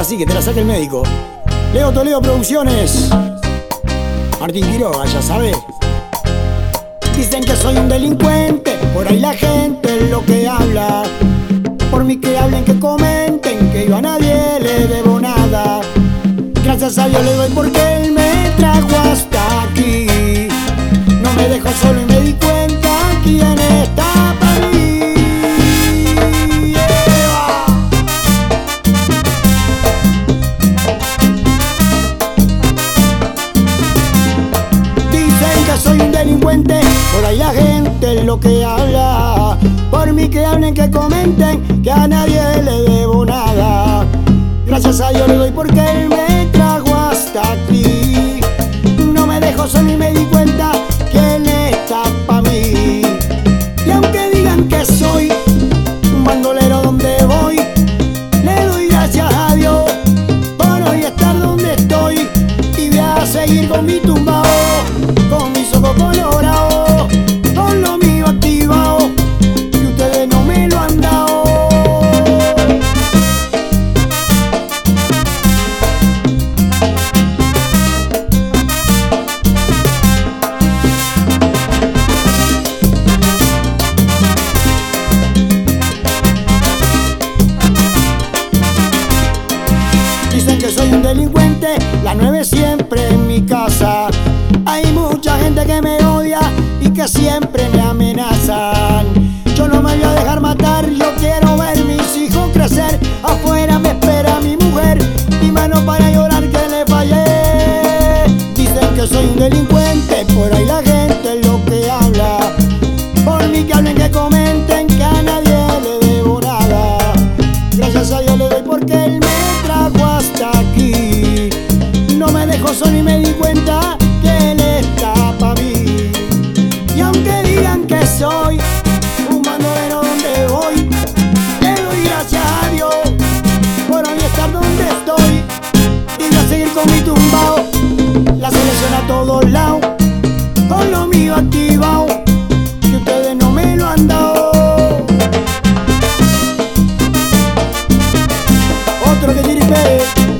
así, que te la saque el médico. Leo Toledo Producciones. Martín Quiroga, ya sabe. Dicen que soy un delincuente, por ahí la gente es lo que habla. Por mí que hablen, que comenten, que yo a nadie le debo nada. Gracias a Dios le doy porque Él me trajo hasta aquí. No me dejó solo y me di cuenta quién está para mí. Yeah. Dicen que soy un delincuente, por ahí la gente es lo que habla. Por mí que hablen, que comenten, que a nadie le debo nada. Gracias a Dios le doy porque Él me trajo hasta aquí. No me dejó solo y me di cuenta que Él está pa' mí. Y aunque digan que soy un bandolero donde voy, le doy gracias a Dios por hoy estar donde estoy. Y voy a seguir con mi tumbao, con mis ojos colorados, con lo mío activado, y ustedes no me lo han dado. Dicen que soy un delincuente, las 9 siempre en mi casa. Hay mucha gente que me odia y que siempre me amenazan. Yo no me voy a dejar matar, yo quiero ver mis hijos crecer. Afuera me espera mi mujer, mi mano para llorar que le fallé. Dicen que soy un delincuente, por ahí la gente es lo que habla. Por mí que hablen, que comenten, que a nadie le debo nada. Gracias a Dios le doy porque Él me trajo hasta aquí. No me dejó solo y me di cuenta que Él está pa' mí. Y aunque digan que soy un bandolero donde voy, le doy gracias a Dios por hoy estar donde estoy. Y voy a seguir con mi tumbao, la selección a todos lados, con lo mío activado, que ustedes no me lo han dado. Otro que tiripe.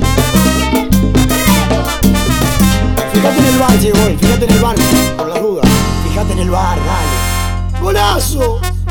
Fíjate en el bar, che, voy, fíjate en el bar, por las dudas. Fíjate en el bar, dale. ¡Golazo!